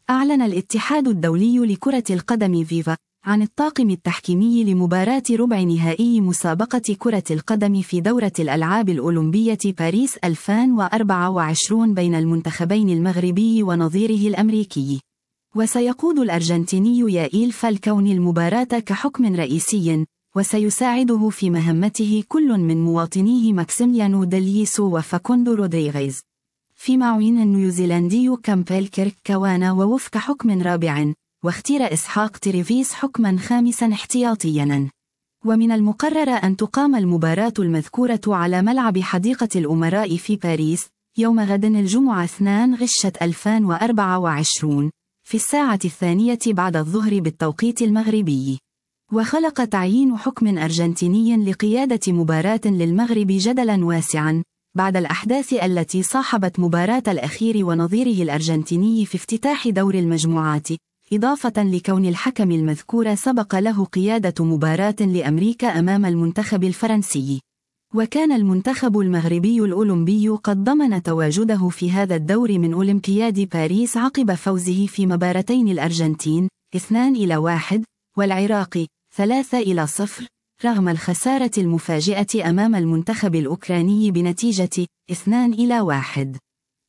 أعلن الاتحاد الدولي لكرة القدم فيفا عن الطاقم التحكيمي لمباراة ربع نهائي مسابقة كرة القدم في دورة الألعاب الأولمبية باريس 2024 بين المنتخبين المغربي ونظيره الأمريكي. وسيقود الأرجنتيني يائيل فالكاون المباراة كحكم رئيسي، وسيساعده في مهمته كل من مواطنيه ماكسيميليانو ديليسو وفاكوندو رودريغيز، في معين النيوزيلندي كامبيل كيرك كوانا ووفق حكم رابع، واختير إسحاق تريفيس حكما خامسا احتياطيا. ومن المقرر أن تقام المباراة المذكورة على ملعب حديقة الأمراء في باريس يوم غد الجمعة 2 غشت 2024 في الساعة 2 بعد الظهر بالتوقيت المغربي. وخلق تعيين حكم أرجنتيني لقيادة مباراة للمغرب جدلا واسعا بعد الأحداث التي صاحبت مباراة الأخير ونظيره الأرجنتيني في افتتاح دور المجموعات، إضافة لكون الحكم المذكور سبق له قيادة مباراة لأمريكا أمام المنتخب الفرنسي. وكان المنتخب المغربي الأولمبي قد ضمن تواجده في هذا الدور من أولمبياد باريس عقب فوزه في مباراتين الأرجنتين 2-1 والعراق 3-0 رغم الخسارة المفاجئة أمام المنتخب الأوكراني بنتيجة 2-1.